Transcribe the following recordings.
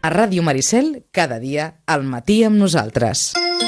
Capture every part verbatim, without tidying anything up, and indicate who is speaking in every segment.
Speaker 1: A Ràdio Maricel, cada dia, al matí amb nosaltres.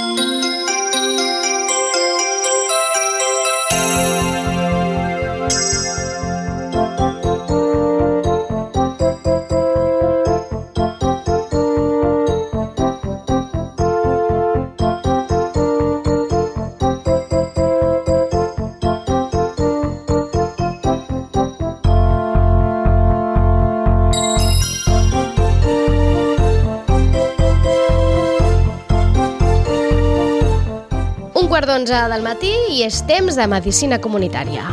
Speaker 2: Quart d'onze del matí i és temps de medicina comunitària.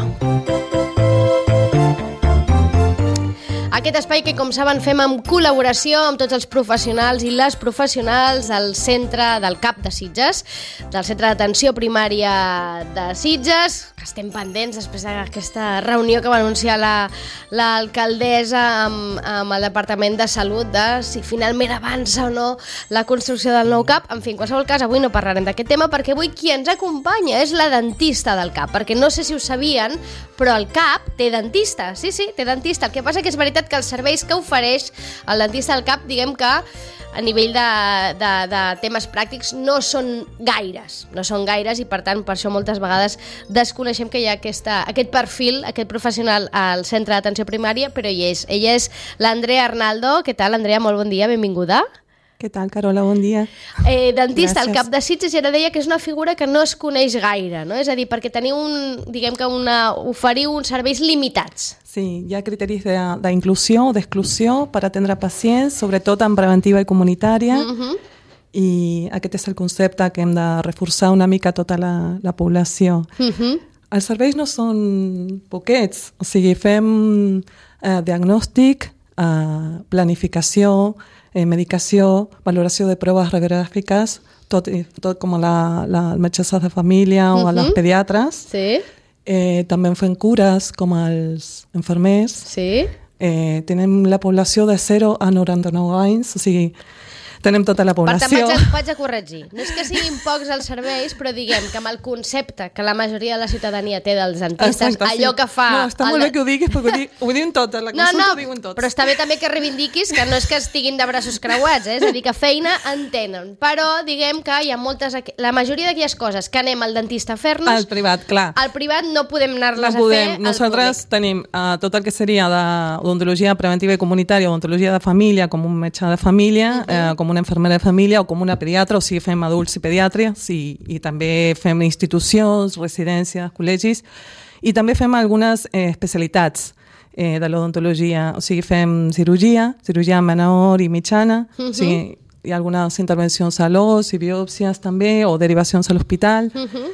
Speaker 2: Aquest espai que, com saben, fem en col·laboració amb tots els professionals i les professionals del centre del C A P de Sitges, del Centre d'Atenció Primària de Sitges, que estem pendents després d'aquesta reunió que va anunciar la, l'alcaldessa amb, amb el Departament de Salut de si finalment avança o no la construcció del nou C A P. En fi, en qualsevol cas, avui no parlarem d'aquest tema perquè avui qui ens acompanya és la dentista del C A P, perquè no sé si ho sabien, però el C A P té dentista, sí, sí, té dentista. El que passa que és veritat que els serveis que ofereix el dentista del C A P, diguem que a nivell de, de, de temes pràctics no són gaires, no són gaires i per tant per això moltes vegades desconeixem que hi ha aquesta, aquest perfil, aquest professional al centre d'atenció primària, però hi és. Ella és l'Andrea Arnaldo. Què tal, Andrea? Molt bon dia, benvinguda.
Speaker 3: Què tal, Carola? Bon dia.
Speaker 2: Eh, dentista al C A P de Sitges, ja deia que és una figura que no es coneix gaire, no? És a dir, perquè teniu un, diguem que una, oferiu uns serveis limitats.
Speaker 3: Sí, hi ha criteris d'inclusió o d'exclusió per atendre pacients, sobretot en preventiva i comunitària, uh-huh. i aquest és el concepte que hem de reforçar una mica tota la, la població. Uh-huh. Els serveis no són poquets, o sigui, fem eh, diagnòstic, eh, planificació, eh, medicació, valoració de proves radiogràfiques, tot, tot com la, la metgesses de família o uh-huh. a les pediatres.
Speaker 2: Sí.
Speaker 3: Eh, també fem cures com els infermers.
Speaker 2: Sí.
Speaker 3: Eh, tenim la població de zero a noranta-nou anys, o sigui, tenem tota la població.
Speaker 2: Per tant, vaig a, vaig a corregir. No és que siguin pocs els serveis, però diguem que amb el concepte que la majoria de la ciutadania té dels dentistes, exacte, allò sí. que fa...
Speaker 3: No, està molt
Speaker 2: el...
Speaker 3: bé que ho diguis, perquè ho, di... ho diuen tots, a la consulta
Speaker 2: no, no,
Speaker 3: ho diuen tots.
Speaker 2: Però està bé també que reivindiquis que no és que estiguin de braços creuats, eh? És a dir, que feina en tenen. Però diguem que hi ha moltes... La majoria d'aquelles coses que anem al dentista a fer-nos...
Speaker 3: Al privat, clar.
Speaker 2: Al privat no podem anar-les
Speaker 3: no podem.
Speaker 2: a fer.
Speaker 3: Nosaltres tenim uh, tot el que seria d'odontologia preventiva i comunitària, odontologia de família, com un metge de família, uh-huh. eh, com una infermera de família, o com una pediatra, o sigui, fem adults i pediàtries, i, i també fem institucions, residències, col·legis, i també fem algunes eh, especialitats eh, de l'odontologia, o sigui, fem cirurgia, cirurgia menor i mitjana, uh-huh. o sigui, hi ha algunes intervencions a l'os i biòpsies també, o derivacions a l'hospital, uh-huh.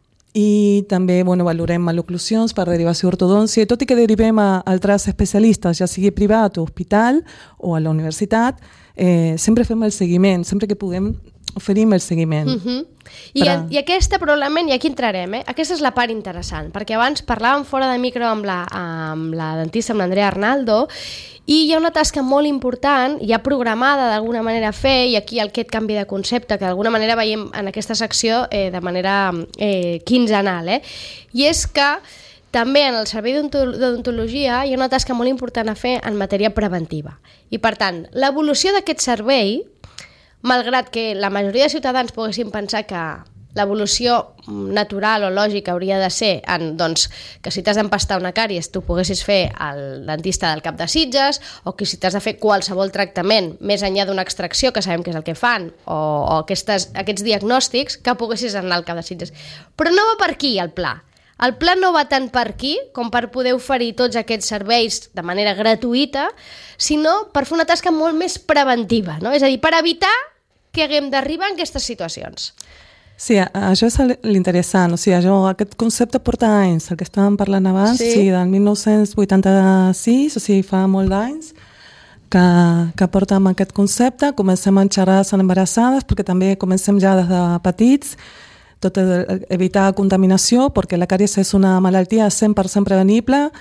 Speaker 3: i també bueno, valorem maloclusions per derivació ortodòncia, tot i que derivem a altres especialistes, ja sigui privat o hospital o a la universitat, eh, sempre fem el seguiment, sempre que puguem oferim el seguiment.
Speaker 2: Uh-huh. I, a, I aquesta probablement, i aquí entrarem, eh? Aquesta és la part interessant, perquè abans parlàvem fora de micro amb la, amb la dentista, amb l'Andrea Arnaldo, i hi ha una tasca molt important, ja programada d'alguna manera a fer, i aquí aquest canvi de concepte, que d'alguna manera veiem en aquesta secció eh, de manera eh, quinzenal, eh? I és que també en el servei d'odontologia hi ha una tasca molt important a fer en matèria preventiva. I per tant, l'evolució d'aquest servei, malgrat que la majoria de ciutadans poguessin pensar que l'evolució natural o lògica hauria de ser en, doncs, que si t'has d'empastar una càries tu poguessis fer el dentista del C A P de Sitges, o que si t'has de fer qualsevol tractament més enllà d'una extracció, que sabem que és el que fan, o, o aquestes, aquests diagnòstics, que poguessis anar al C A P de Sitges. Però no va per aquí el pla. El pla no va tant per aquí com per poder oferir tots aquests serveis de manera gratuïta, sinó per fer una tasca molt més preventiva, no? És a dir, per evitar que haguem d'arribar en aquestes situacions.
Speaker 3: Sí, això és l'interessant. O sigui, això, aquest concepte porta anys, el que estàvem parlant abans, sí. Sí, del dinou vuitanta-sis, o sigui, fa molt d'anys, que, que porta amb aquest concepte. Comencem a xerrar amb embarassades, perquè també comencem ja des de petits, tot evitar contaminació, perquè la càries és una malaltia cent per cent prevenible,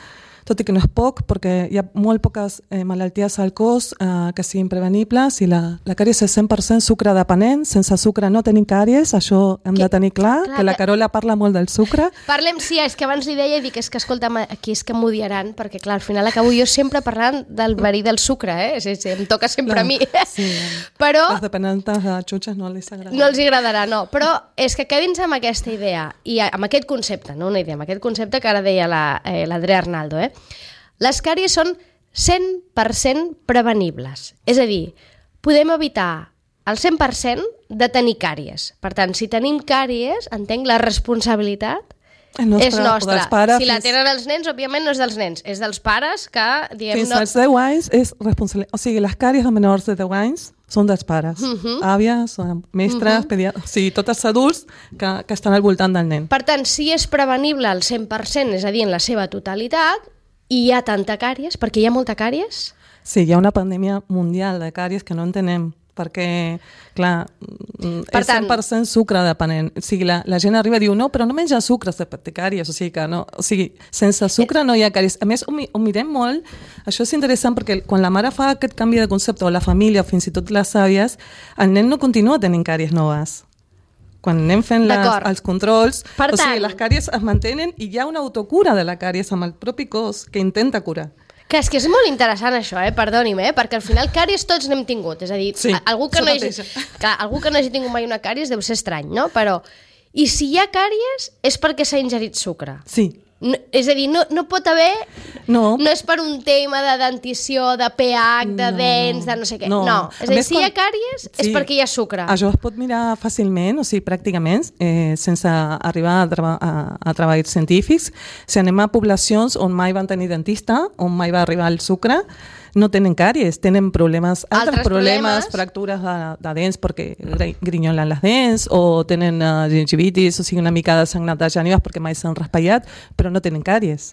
Speaker 3: tot i que no és poc, perquè hi ha molt poques eh, malalties al cos eh, que siguin prevenibles, i la, la càries és cent per cent sucre dependent, sense sucre no tenim càries, això hem que, de tenir clar, clar, que la Carola parla molt del sucre.
Speaker 2: Parlem, sí, és que abans li deia i dic, és que escolta'm, aquí és que m'odiaran, perquè clar, al final acabo jo sempre parlant del verí del sucre, eh? Sí, sí, em toca sempre clar, a mi. Sí, però...
Speaker 3: Les dependentes de xutxes no els agradarà.
Speaker 2: No els agradarà, no, però és que quedin-se amb aquesta idea, i amb aquest concepte, no una idea, amb aquest concepte que ara deia l'Andrea la, eh, Arnaldo, eh? Les càries són cent per cent prevenibles, és a dir, podem evitar el cent per cent de tenir càries. Per tant, si tenim càries, entenc, la responsabilitat nostre, és nostra. Pares, si la tenen els nens, òbviament no és dels nens, és dels pares que, diguem...
Speaker 3: Fins
Speaker 2: no...
Speaker 3: als deu anys és responsabilitat. O sigui, les càries de menors de deu anys són dels pares. Uh -huh. Àvies, mestres, uh -huh. pediatres... O sigui, tots els adults que, que estan al voltant del nen.
Speaker 2: Per tant, si és prevenible al cent per cent, és a dir, en la seva totalitat, i hi ha tanta càries, perquè hi ha molta càries?
Speaker 3: Sí, hi ha una pandèmia mundial de càries que no entenem, perquè, clar, per és tant, cent per cent sucre dependent. O sigui, la, la gent arriba i diu, no, però no menja sucre, té càries, o sigui que no, o sigui, sense sucre no hi ha càries. A més, ho, ho mirem molt, això és interessant perquè quan la mare fa aquest canvi de concepte, o la família, o fins i tot les àvies, el nen no continua tenint càries noves. Quan anem fent les, els controls, per o tant, sigui, les càries es mantenen i hi ha una autocura de la càries amb el propi cos que intenta curar.
Speaker 2: Que és que és molt interessant això, eh? Perdoni'm, eh? Perquè al final càries tots n'hem tingut, és a dir,
Speaker 3: sí,
Speaker 2: algú, que no hagi, clar, algú que no hagi tingut mai una càries deu ser estrany, no? Però, i si hi ha càries és perquè s'ha ingerit sucre.
Speaker 3: Sí.
Speaker 2: No, és a dir, no, no pot haver...
Speaker 3: No.
Speaker 2: No és per un tema de dentició, de pH, de no, dents, de no sé què. No, no. És a, a dir, més, si quan... hi ha càries sí, és perquè hi ha sucre.
Speaker 3: Això es pot mirar fàcilment, o sigui, pràcticament, eh, sense arribar a, treba a, a treballs científics. Si anem a poblacions on mai van tenir dentista, on mai va arribar el sucre, no tenen càries, tenen problemes, altres, altres problemes, problemes, fractures de, de dents perquè grinyolen les dents, o tenen uh, gingivitis, o sigui, una mica de sagnat de genives perquè mai s'han raspallat, però no tenen càries.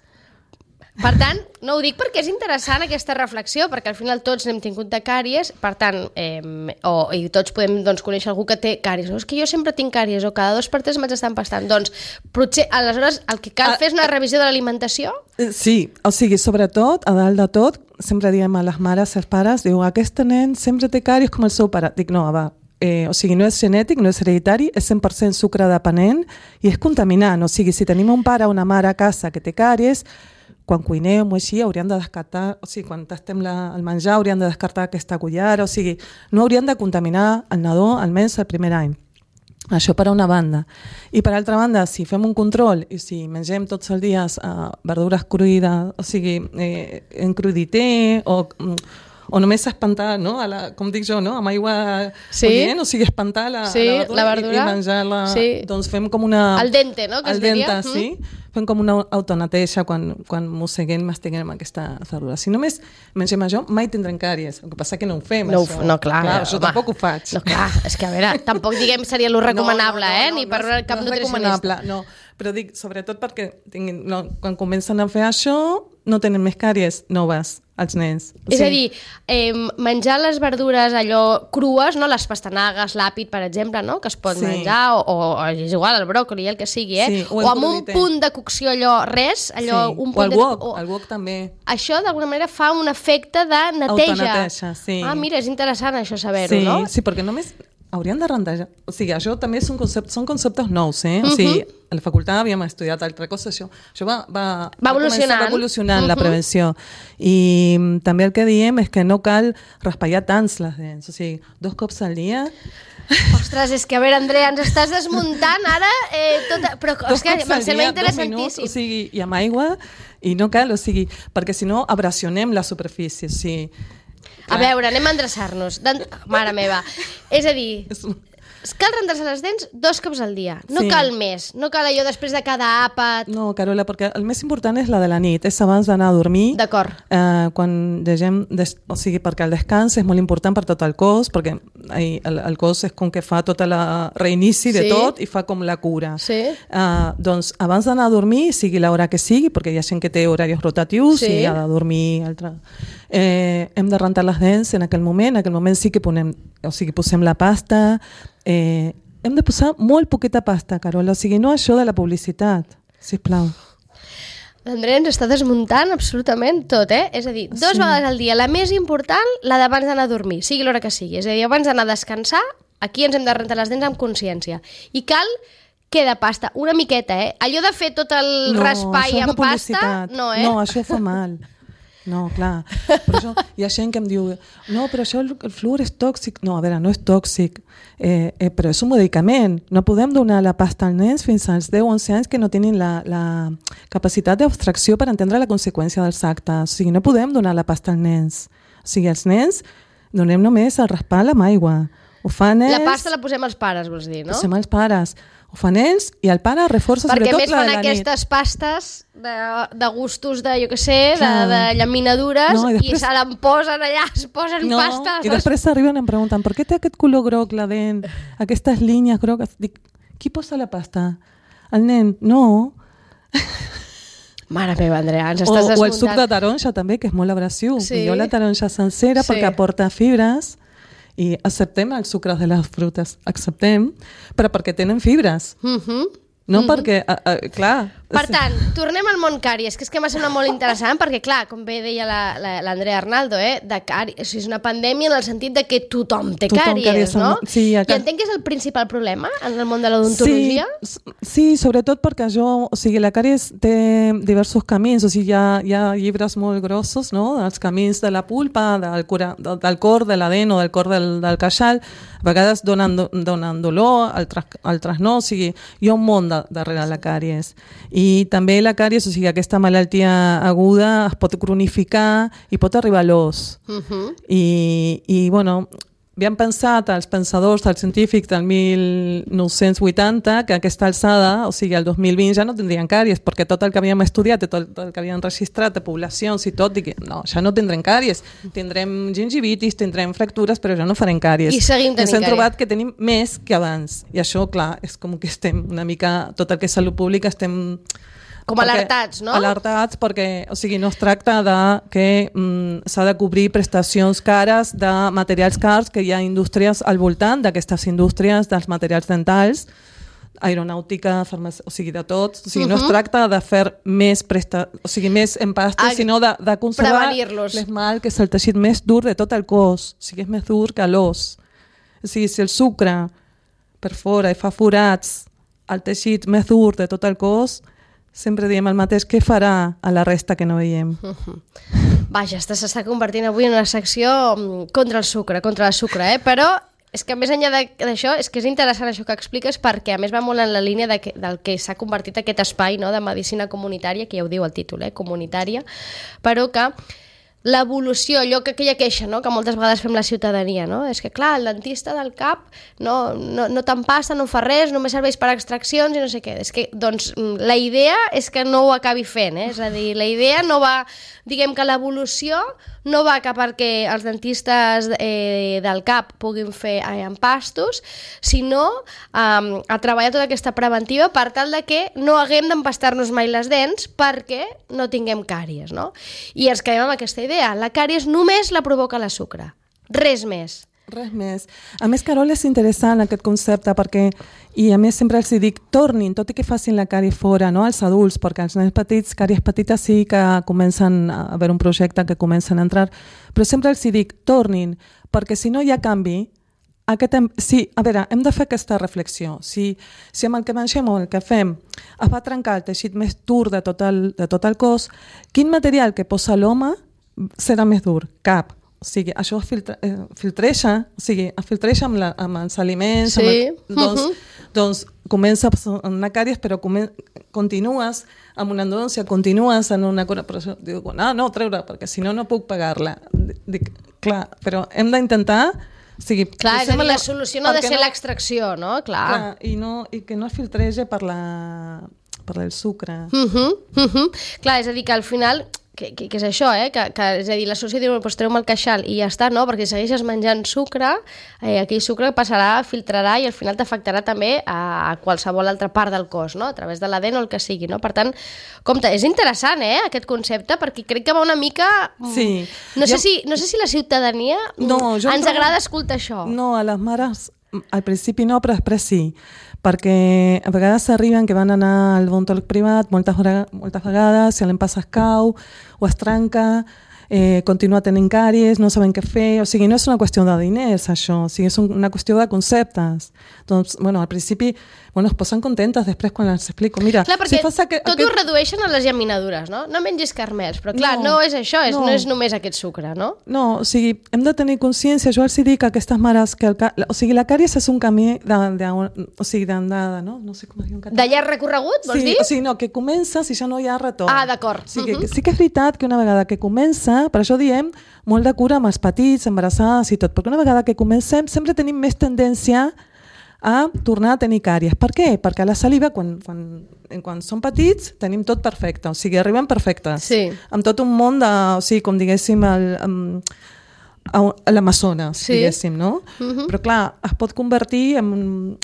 Speaker 2: Per tant, no ho dic perquè és interessant aquesta reflexió, perquè al final tots n'hem tingut de càries, per tant, eh, o, i tots podem doncs, conèixer algú que té càries. No, és que jo sempre tinc càries, o cada dos per tres me'ls estan pastant. Doncs, potser, aleshores, el que cal fer és una revisió de l'alimentació?
Speaker 3: Sí, o sigui, sobretot, a dalt de tot, sempre diem a les mares i als pares, diu, aquest nen sempre té càries com el seu pare. Dic, no, va, eh, o sigui, no és genètic, no és hereditari, és cent per cent sucre dependent i és contaminant. O sigui, si tenim un pare o una mare a casa que té càries, quan cuinem o així haurien de descartar, o sigui, quan tastem la, el menjar haurien de descartar aquesta cullera, o sigui, no haurien de contaminar el nadó almenys el primer any. Això per a una banda. I per altra banda, si fem un control i si mengem tots els dies uh, verdures cruïdes, o sigui, eh, en crudité o... o només espantar, no? A la, com dic jo, no? Amb aigua
Speaker 2: sí.
Speaker 3: bullent, o sigui, espantar la,
Speaker 2: sí,
Speaker 3: la, verdura,
Speaker 2: la verdura
Speaker 3: i, i menjar-la.
Speaker 2: Sí.
Speaker 3: Doncs fem com una...
Speaker 2: Al dente, no? Que
Speaker 3: al
Speaker 2: es
Speaker 3: dente,
Speaker 2: diria.
Speaker 3: sí. Mm. Fem com una autoneteja quan, quan mosseguem, mastiguem amb aquesta verdura. Si només mengem això, mai tindrem càries. El que passa que no ho fem,
Speaker 2: no,
Speaker 3: això.
Speaker 2: No, clar.
Speaker 3: clar això home. Tampoc ho faig.
Speaker 2: No, clar, és que a veure, tampoc diguem seria lo recomanable,
Speaker 3: no, no, no,
Speaker 2: eh?
Speaker 3: No,
Speaker 2: Ni per
Speaker 3: no,
Speaker 2: cap
Speaker 3: no
Speaker 2: nutricionista.
Speaker 3: No, però dic, sobretot perquè tinguin, no, quan comencen a fer això, no tenen més càries noves als nens.
Speaker 2: O és sigui... a dir, eh, menjar les verdures allò crues, no? Les pastanagues, l'àpid, per exemple, no? Que es pot sí. menjar, o, o és igual, el bròcoli, el que sigui, eh? Sí, o, o amb un punt de cocció allò, res, allò...
Speaker 3: Sí.
Speaker 2: Un
Speaker 3: punt o el
Speaker 2: de...
Speaker 3: wok, o... el wok també.
Speaker 2: Això, d'alguna manera, fa un efecte de neteja.
Speaker 3: Autoneteja, sí.
Speaker 2: Ah, mira, és interessant això saber-ho,
Speaker 3: sí,
Speaker 2: no?
Speaker 3: Sí, perquè només haurien de rentar... O sigui, això també és un concepte, són conceptes nous, eh? O sigui, uh -huh. a la facultat havíem estudiat altra cosa, això, això va, va,
Speaker 2: va evolucionant,
Speaker 3: va evolucionant uh -huh. la prevenció. I també el que diem és que no cal raspallar tants les dents, o sigui, dos cops al dia...
Speaker 2: Ostres, és que a veure, Andrea, ens estàs desmuntant ara eh, tota... Però és que em sembla interessantíssim.
Speaker 3: O sigui, i amb aigua, i no cal, o sigui, perquè si no abrasionem la superfície, o sigui...
Speaker 2: A veure, anem a endreçar-nos. Mare meva. És a dir, cal rentar-se les dents dos cops al dia. No sí. cal més. No cal allò després de cada àpat.
Speaker 3: No, Carola, perquè el més important és la de la nit. És abans d'anar a dormir.
Speaker 2: D'acord.
Speaker 3: Eh, quan llegem... Des... O sigui, perquè el descans és molt important per tot el cos, perquè el, el cos és com que fa tot el reinici sí. de tot i fa com la cura.
Speaker 2: Sí.
Speaker 3: Eh, doncs abans d'anar a dormir, sigui l'hora que sigui, perquè hi ha gent que té horaris rotatius sí. i ha de dormir altra... Eh, hem de rentar les dents en aquell moment. En aquell moment sí que ponem, o sigui, posem la pasta. Eh, hem de posar molt poqueta pasta, Carola. O sigui, no això de la publicitat, sisplau.
Speaker 2: L'Andrea ens està desmuntant absolutament tot, eh? És a dir, dues sí. vegades al dia. La més important, la d'abans d'anar a dormir, sigui l'hora que sigui. És a dir, abans d'anar a descansar, aquí ens hem de rentar les dents amb consciència. I cal què de pasta? Una miqueta, eh? Allò de fer tot el
Speaker 3: no,
Speaker 2: raspai amb pasta, no, eh?
Speaker 3: No, això fa mal. No, clar. Però això, hi ha gent que em diu no, però això el, el fluor és tòxic. No, a veure, no és tòxic, eh, eh, però és un medicament. No podem donar la pasta als nens fins als deu o onze anys que no tenen la, la capacitat d'abstracció per entendre la conseqüència dels actes. O sigui, no podem donar la pasta als nens. O sigui, als nens donem només el raspar amb aigua. Ho fan ells...
Speaker 2: La pasta la posem als pares, vols dir, no?
Speaker 3: Posem als pares. Ho fan ells i el pare reforça
Speaker 2: perquè
Speaker 3: sobretot la de la nit.
Speaker 2: Perquè més fan aquestes pastes de, de gustos de, jo què sé, de, de llaminadures no, i, després... i se l'emposen allà, es posen
Speaker 3: no,
Speaker 2: pastes.
Speaker 3: I després arriben i em pregunten per què té aquest color groc la dent, aquestes línies grogues? Dic, qui posa la pasta? El nen? No.
Speaker 2: Mare meva, Andrea, ens
Speaker 3: o,
Speaker 2: estàs desmuntant.
Speaker 3: O el suc de taronja també, que és molt abrasiu.
Speaker 2: Sí.
Speaker 3: Jo la taronja sencera sí. perquè aporta fibres i acceptem els sucres de les frutes, acceptem, però perquè tenen fibres. Mhm. No mm-hmm. perquè, uh, uh, clar...
Speaker 2: Per tant, tornem al món càries, que és que m'ha semblat molt interessant, perquè clar, com bé deia l'Andrea Arnaldo, eh, de càries, o sigui, és una pandèmia en el sentit de que tothom té tothom càries, càries, no?
Speaker 3: Sí,
Speaker 2: acá... I entenc que és el principal problema en el món de l'odontologia?
Speaker 3: Sí, sí, sobretot perquè jo, o sigui, la càries té diversos camins, o sigui, hi ha, hi ha llibres molt grossos, no?, dels camins de la pulpa, del, cura, del cor, de l'adent o del cor del, del queixal, a vegades donen, donen dolor, altres, altres no, o sigui, hi ha un món de, darrere la càries. I també la càries, o sigui, aquesta malaltia aguda es pot cronificar i pot arribar a l'os. Uh-huh. I, i, bueno, havien pensat els pensadors, els científics del mil nou-cents vuitanta que a aquesta alçada, o sigui, el dos mil vint ja no tindrien càries, perquè tot el que havíem estudiat i tot el que havien registrat de poblacions i tot, dic, no, ja no tindrem càries. Tindrem gingivitis, tindrem fractures, però ja no farem càries.
Speaker 2: I seguim tenint càries.
Speaker 3: Ens hem trobat que tenim més que abans. I això, clar, és com que estem una mica, tot el que és salut pública, estem...
Speaker 2: Com alertats, no?
Speaker 3: Alertats perquè, o sigui, no es tracta de que mm, s'ha de cobrir prestacions cares de materials cars, que hi ha indústries al voltant d'aquestes indústries dels materials dentals, aeronàutica, farmàcia, o sigui, de tot. O sigui, uh-huh. no es tracta de fer més presta... o sigui, més empastes, ah, sinó de, de conservar l'esmalt, que és el teixit més dur de tot el cos. O sigui, és més dur que l'os. O sigui, si el sucre perfora i fa forats al teixit més dur de tot el cos, sempre diem el mateix, què farà a la resta que no veiem? Uh-huh.
Speaker 2: Vaja, s'està convertint avui en una secció contra el sucre, contra el sucre, eh? Però és que més enllà d'això, és que és interessant això que expliques, perquè a més va molt en la línia de que, del que s'ha convertit aquest espai, no?, de medicina comunitària, que ja ho diu el títol, eh? Comunitària, però que l'evolució, allò que aquella queixa, no?, que moltes vegades fem la ciutadania, no? És que, clar, el dentista del cap no, no, no t'empassa, no fa res, només serveix per extraccions i no sé què. És que, doncs, la idea és que no ho acabi fent, eh? És a dir, la idea no va... Diguem que l'evolució no va cap perquè els dentistes eh, del cap puguin fer eh, empastos, sinó eh, a treballar tota aquesta preventiva per tal de que no haguem d'empastar-nos mai les dents perquè no tinguem càries, no? I ens quedem amb aquesta idea. La càries només la provoca la sucre. Res més.
Speaker 3: Res més. A més, Carol, és interessant aquest concepte perquè, i a més sempre els dic, tornin, tot i que facin la càries fora, no?, als adults, perquè els nens petits, càries petites sí que comencen a haver un projecte que comencen a entrar, però sempre els dic, tornin, perquè si no hi ha canvi, aquest, sí, a veure, hem de fer aquesta reflexió. Si, si amb el que mengem o el que fem es va trencar el teixit més dur de tot el, de tot el cos, quin material que posa l'home serà més dur? Cap. O sigui, això es filtre, eh, filtreja, o sigui, es filtreja amb, la, amb els aliments,
Speaker 2: sí.
Speaker 3: amb el, doncs, uh-huh. doncs comença amb una càries, però comen, continues amb una endodòncia, continues en una cosa, però dic, no, no, treure, perquè si no, no puc pagar-la. Dic, clar, però hem d'intentar... O sigui,
Speaker 2: clar, és a dir, la solució no ha de ser no, l'extracció, no? Clar.
Speaker 3: clar i, no, i que no es filtrege per, la, per el sucre.
Speaker 2: Uh-huh, uh-huh. Clar, és a dir, que al final... Que, que, que és això, eh? Que, que, és a dir, la solució diu, pues, treu-me el queixal i ja està, no? Perquè si segueixes menjant sucre, eh, aquell sucre passarà, filtrarà i al final t'afectarà també a, a qualsevol altra part del cos, no? A través de la dent o el que sigui, no? Per tant, compte, és interessant, eh, aquest concepte, perquè crec que va una mica...
Speaker 3: Sí.
Speaker 2: No sé,
Speaker 3: jo...
Speaker 2: si, no sé si la ciutadania no, ens trobo... agrada escoltar això.
Speaker 3: No, a les mares al principi no, però després sí, perquè a vegades arriben que van anar al odontòleg privat moltes, moltes vegades, si l'empassa es cau o es trenca, eh, continua tenint càries, no saben què fer, o sigui, no és una qüestió de diners això, o sigui, és una qüestió de conceptes. Doncs, bueno, al principi, bueno, es posen contentes després quan els explico. Mira,
Speaker 2: clar, perquè
Speaker 3: si fas aquest,
Speaker 2: tot
Speaker 3: aquest...
Speaker 2: ho redueixen a les llaminadures, no? No mengis carmels, però clar, no, no és això, és, no. no és només aquest sucre, no?
Speaker 3: No, o sigui, hem de tenir consciència, jo els dic a aquestes mares que el, o sigui, la càries és un camí de, de, o sigui, d'andada, no? No sé com es diu en català.
Speaker 2: De llarg recorregut, vols
Speaker 3: sí,
Speaker 2: dir?
Speaker 3: O sigui, no, que comença si ja no hi ha retorn.
Speaker 2: Ah, d'acord.
Speaker 3: O sigui,
Speaker 2: uh -huh.
Speaker 3: que, sí que és veritat que una vegada que comença, per això diem molt de cura amb els petits, embarassades i tot, perquè una vegada que comencem sempre tenim més tendència a tornar a tenir càries. Per què? Perquè a la saliva, quan, quan, quan són petits, tenim tot perfecte, o sigui, arriben perfectes.
Speaker 2: Sí.
Speaker 3: Amb tot un món de, o sigui, com diguéssim, el, um, a l'Amazones, sí. diguéssim, no? Uh-huh. Però clar, es pot convertir en,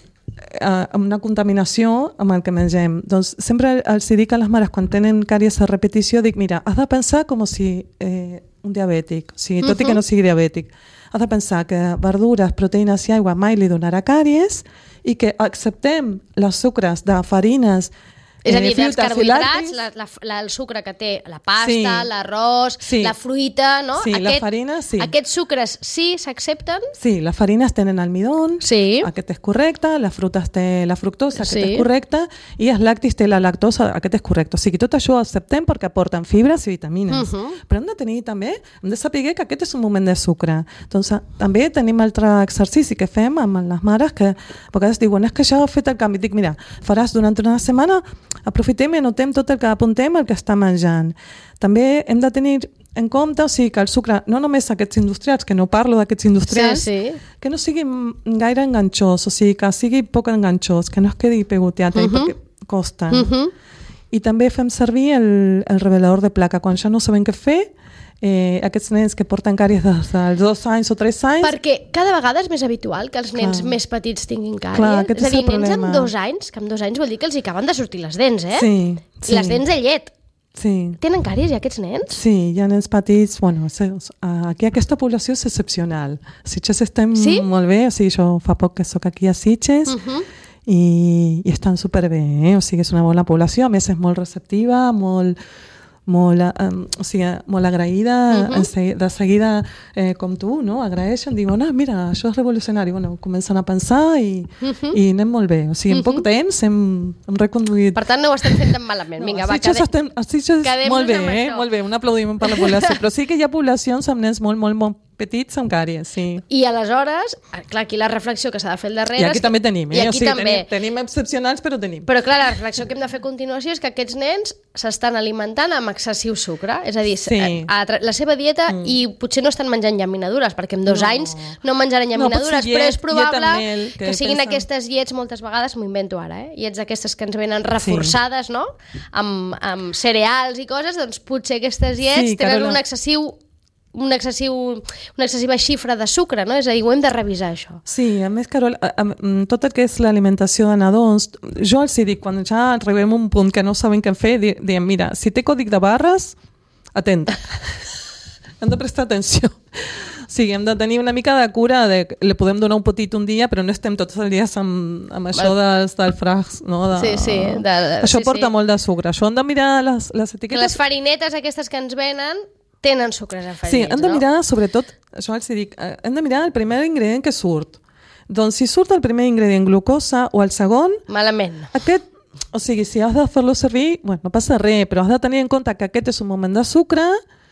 Speaker 3: en una contaminació amb el que mengem. Doncs sempre els dic a les mares, quan tenen càries a repetició, dic, mira, has de pensar com si eh, un diabètic, o sigui, tot uh-huh. i que no sigui diabètic, has de pensar que verdures, proteïnes i aigua mai li donarà càries i que acceptem les sucres de farines,
Speaker 2: és a dir,
Speaker 3: eh,
Speaker 2: dels carbohidrats,
Speaker 3: la,
Speaker 2: la, la, el sucre que té la pasta,
Speaker 3: sí.
Speaker 2: l'arròs,
Speaker 3: sí.
Speaker 2: la fruita, no?
Speaker 3: Sí,
Speaker 2: Aquest,
Speaker 3: la farina, sí.
Speaker 2: Aquests sucres sí s'accepten?
Speaker 3: Sí, les farines tenen almidón,
Speaker 2: sí.
Speaker 3: aquest és correcte, les frutes té la fructosa, aquest
Speaker 2: sí.
Speaker 3: és correcte, i els lactis té la lactosa, aquest és correcte. O sigui, tot això ho acceptem perquè aporten fibres i vitamines. Uh-huh. Però hem de tenir també, hem de saber que aquest és un moment de sucre. Doncs també tenim altre exercici que fem amb les mares que a vegades diuen, és que ja heu fet el canvi. Dic, mira, faràs durant una setmana, aprofitem i anotem tot el que apuntem el que està menjant. També hem de tenir en compte, o sigui, que el sucre, no només aquests industrials, que no parlo d'aquests industrials,
Speaker 2: sí, sí.
Speaker 3: que no sigui gaire enganxós, o sigui, que sigui poc enganxós, que no es quedi pegoteat, uh-huh. perquè costa. Uh-huh. I també fem servir el, el revelador de placa. Quan ja no sabem què fer, eh, aquests nens que porten càries des dels dos anys o tres anys...
Speaker 2: Perquè cada vegada és més habitual que els nens clar. més petits tinguin càries.
Speaker 3: Clar, aquest
Speaker 2: és a dir,
Speaker 3: és el
Speaker 2: nens
Speaker 3: problema.
Speaker 2: amb dos anys, que amb dos anys vol dir que els hi acaben de sortir les dents, eh?
Speaker 3: Sí, sí.
Speaker 2: I les dents de llet.
Speaker 3: Sí.
Speaker 2: Tenen càries, ja, aquests nens?
Speaker 3: Sí, hi ha nens petits. Bueno, aquí aquesta població és excepcional. A Sitges estem
Speaker 2: sí?
Speaker 3: molt bé, o sigui, jo fa poc que soc aquí a Sitges, uh-huh. i, i estan superbé, eh? O sigui, és una bona població, a més és molt receptiva, molt... molt, um, o sigui, molt agraïda, uh-huh. de seguida eh, com tu, no? Agraeixen, diuen, ah, mira, això és revolucionari, bueno, comencen a pensar i, uh-huh. i anem molt bé, o sigui, en uh-huh. poc temps hem, hem reconduït.
Speaker 2: Per tant, no ho estem fent tan malament, vinga,
Speaker 3: no,
Speaker 2: va, quedem,
Speaker 3: estem, estem, molt bé, eh?
Speaker 2: Això.
Speaker 3: Molt bé, un aplaudiment per la població, però sí que hi ha poblacions amb nens molt, molt, molt petits amb càries, sí.
Speaker 2: I aleshores, clar, aquí la reflexió que s'ha de fer al darrere...
Speaker 3: I aquí també tenim, eh?
Speaker 2: I aquí
Speaker 3: o sigui,
Speaker 2: també.
Speaker 3: Tenim, tenim excepcionals, però tenim.
Speaker 2: Però clar, la reflexió que hem de fer a continuació és que aquests nens s'estan alimentant amb excessiu sucre, és a dir, sí. a, a, la seva dieta, mm. i potser no estan menjant llaminadures, perquè en dos no. anys no menjaran llaminadures, no, però és probable mel, que, que siguin pensa... aquestes llets moltes vegades, m'ho invento ara, eh? llets aquestes que ens venen reforçades, sí. no? Amb, amb cereals i coses, doncs potser aquestes llets sí, tenen un excessiu un excessiu, una excessiva xifra de sucre, no? És a dir, ho hem de revisar, això.
Speaker 3: Sí, a més, Carol, tot el que és l'alimentació de nadons, jo els dic, quan ja arribem a un punt que no saben què fer, diem, mira, si té còdic de barres, atenta. Hem de prestar atenció. Sí, hem de tenir una mica de cura, de, li podem donar un petit un dia, però no estem tots els dies amb, amb això dels, del frags, no? De,
Speaker 2: sí, sí. De, de,
Speaker 3: això
Speaker 2: sí,
Speaker 3: porta
Speaker 2: sí.
Speaker 3: molt de sucre. Això hem de mirar les, les etiquetes.
Speaker 2: Les farinetes aquestes que ens venen tenen sucres afegits,
Speaker 3: sí, hem de mirar,
Speaker 2: no?
Speaker 3: sobretot, això els dic, hem de mirar el primer ingredient que surt. Doncs si surt el primer ingredient glucosa o el segon...
Speaker 2: Malament.
Speaker 3: Aquest, o sigui, si has de fer-lo servir, bueno, no passa res, però has de tenir en compte que aquest és un moment de sucre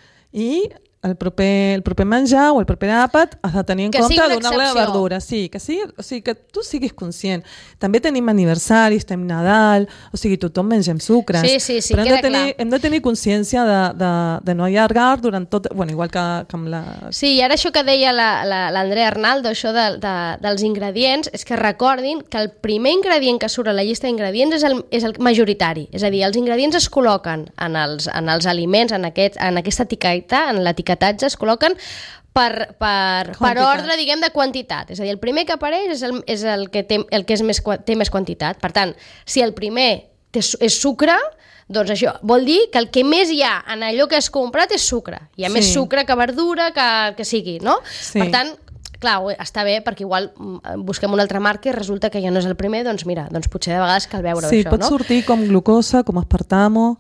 Speaker 3: i el proper, el proper menjar o el proper àpat has de tenir en
Speaker 2: que
Speaker 3: compte donar-li la verdura. Sí, que, sigui, o sigui, que tu siguis conscient. També tenim aniversaris, tenim Nadal, o sigui, tothom mengem sucres.
Speaker 2: Sí, sí, sí,
Speaker 3: però hem de, tenir,
Speaker 2: clar.
Speaker 3: hem de tenir consciència de, de, de no allargar durant tot... Bueno, igual que, que amb la...
Speaker 2: Sí, i ara això que deia l'Andrea la, Arnaldo, això de, de, dels ingredients, és que recordin que el primer ingredient que surt a la llista d'ingredients és, el, és el majoritari. És a dir, els ingredients es col·loquen en els, en els aliments, en, aquest, en aquesta etiqueta, en l'etiqueta es col·loquen per, per, per ordre, diguem, de quantitat. És a dir, el primer que apareix és el, és el que, té, el que és més, té més quantitat. Per tant, si el primer té, és sucre, doncs això vol dir que el que més hi ha en allò que has comprat és sucre. Hi ha sí. més sucre que verdura, que, que sigui, no? Sí. Per tant, clar, està bé, perquè igual busquem una altra marca i resulta que ja no és el primer, doncs mira, doncs potser de vegades cal veure
Speaker 3: sí,
Speaker 2: això, no?
Speaker 3: Sí, pot sortir com glucosa, com aspartamo,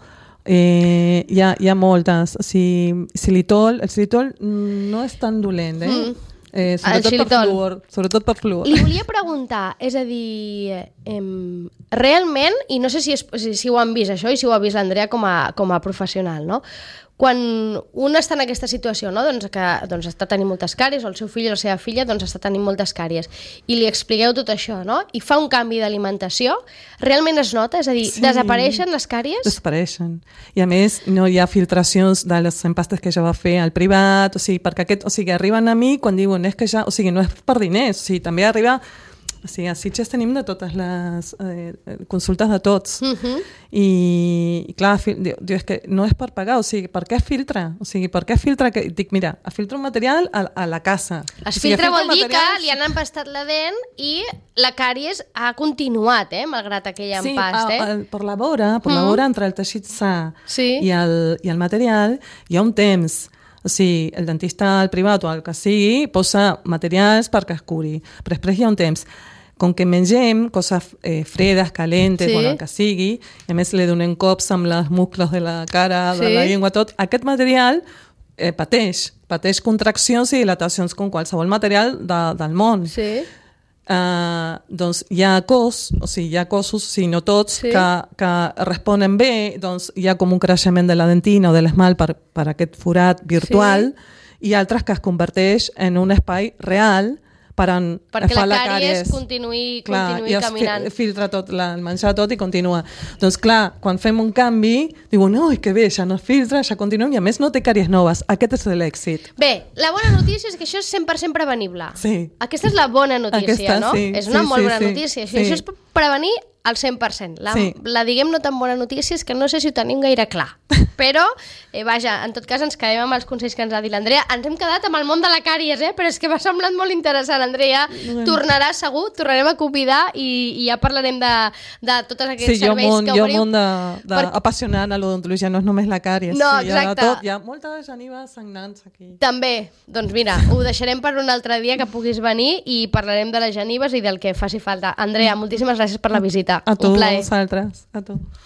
Speaker 3: eh, hi, ha, hi ha moltes. O sigui, xilitol, el xilitol no és tan dolent, eh? Mm. Eh, sobretot, per fluor, sobretot per fluor.
Speaker 2: Li volia preguntar, és a dir, eh, realment, i no sé si, és, si, si ho han vist això i si ho ha vist l'Andrea com, a, com a professional, no? Quan un està en aquesta situació, no? doncs que doncs està tenint moltes càries, o el seu fill o la seva filla doncs està tenint moltes càries, i li expliqueu tot això, no? I fa un canvi d'alimentació, realment es nota? És a dir, sí. Desapareixen les càries?
Speaker 3: Desapareixen. I a més, no hi ha filtracions de les empastes que ja va fer al privat, o sigui, perquè aquest, o sigui, arriben a mi quan diuen, és que ja, o sigui, no és per diners, o sigui, també arriba... O sigui, a Sitges tenim de totes les eh, consultes de tots. Uh-huh. I, i clar, fil, diu, diu, és que no és per pagar, o sigui, per què filtra? O sigui, per què filtra? Que, dic, mira, filtra un material a, a la casa.
Speaker 2: Es
Speaker 3: o sigui,
Speaker 2: filtra vol dir
Speaker 3: materials...
Speaker 2: que li han empastat la dent i la càries ha continuat, eh, malgrat aquell empast.
Speaker 3: Sí,
Speaker 2: eh?
Speaker 3: a, per la vora, per la vora, entre el teixit sa
Speaker 2: sí.
Speaker 3: i, el, i el material, hi ha un temps. O sigui, el dentista al privat o el que sigui posa materials perquè es curi, però després hi ha un temps. Com que mengem coses eh, fredes, calentes, sí. Bueno, el que sigui, i a més li donem cops amb els muscles de la cara, sí. De la llengua, tot, aquest material eh, pateix, pateix contraccions i dilatacions com qualsevol material de, del món. Sí. Uh, doncs hi ha cos, o sigui, hi ha cossos, o sigui, no tots, sí. que, que responen bé, doncs hi ha com un creixement de la dentina o de l'esmalt per, per aquest forat virtual, sí. I altres que es converteix en un espai real per en,
Speaker 2: perquè la, la càries continuï,
Speaker 3: clar,
Speaker 2: continuï caminant.
Speaker 3: I filtra tot, la, el menjar tot i continua. Doncs clar, quan fem un canvi, diuen, no, que bé, ja no filtra, ja continuem, i a més no té càries noves. Aquest és l'èxit.
Speaker 2: Bé, la bona notícia és que això és cent per cent prevenible.
Speaker 3: Sí.
Speaker 2: Aquesta és la bona notícia,
Speaker 3: Aquesta,
Speaker 2: no?
Speaker 3: Sí,
Speaker 2: és una
Speaker 3: sí,
Speaker 2: molt
Speaker 3: sí,
Speaker 2: bona
Speaker 3: sí,
Speaker 2: notícia.
Speaker 3: Sí.
Speaker 2: Això és prevenir al cent per cent. La,
Speaker 3: sí.
Speaker 2: la diguem no tan bona notícia és que no sé si ho tenim gaire clar. Però, eh, vaja, en tot cas ens quedem amb els consells que ens ha dit l'Andrea. Ens hem quedat amb el món de la càries, eh? Però és que m'ha semblat molt interessant, Andrea. Bueno. Tornarà segur, tornarem a convidar i, i ja parlarem de, de tots aquests
Speaker 3: sí,
Speaker 2: serveis
Speaker 3: món,
Speaker 2: que obriu.
Speaker 3: Sí, hi ha un món de, de per... apassionant a l'odontologia, no és només la càries.
Speaker 2: No,
Speaker 3: sí,
Speaker 2: exacte.
Speaker 3: Hi ha, tot, hi ha moltes genives sagnants aquí.
Speaker 2: També, doncs mira, ho deixarem per un altre dia que puguis venir i parlarem de les genives i del que faci falta. Andrea, moltíssimes gràcies per la visita.
Speaker 3: A tu,
Speaker 2: un plaer.
Speaker 3: vosaltres. A tu.